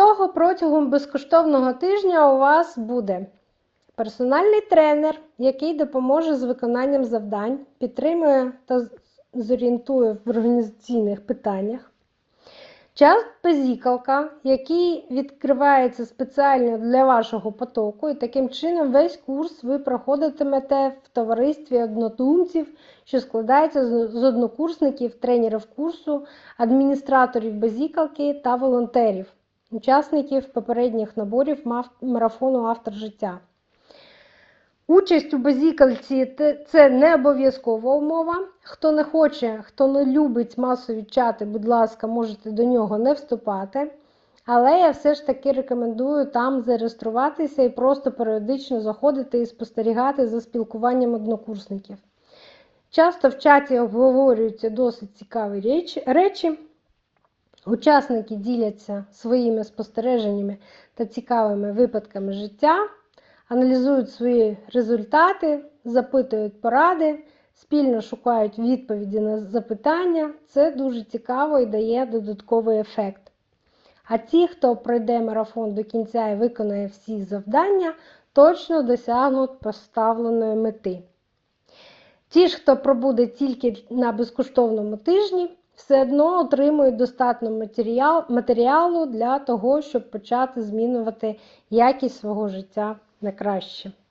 того, протягом безкоштовного тижня у вас буде персональний тренер, який допоможе з виконанням завдань, підтримує та зорієнтує в організаційних питаннях. Чат-базікалка, який відкривається спеціально для вашого потоку, і таким чином весь курс ви проходитимете в товаристві однодумців, що складається з однокурсників, тренерів курсу, адміністраторів базікалки та волонтерів, учасників попередніх наборів марафону «Автор життя». Участь у базікалці – це не обов'язкова умова. Хто не хоче, хто не любить масові чати, будь ласка, можете до нього не вступати. Але я все ж таки рекомендую там зареєструватися і просто періодично заходити і спостерігати за спілкуванням однокурсників. Часто в чаті обговорюються досить цікаві речі. Учасники діляться своїми спостереженнями та цікавими випадками життя, аналізують свої результати, запитують поради, спільно шукають відповіді на запитання. Це дуже цікаво і дає додатковий ефект. А ті, хто пройде марафон до кінця і виконає всі завдання, точно досягнуть поставленої мети. Ті ж, хто пробуде тільки на безкоштовному тижні, все одно отримують достатньо матеріалу для того, щоб почати змінювати якість свого життя на краще.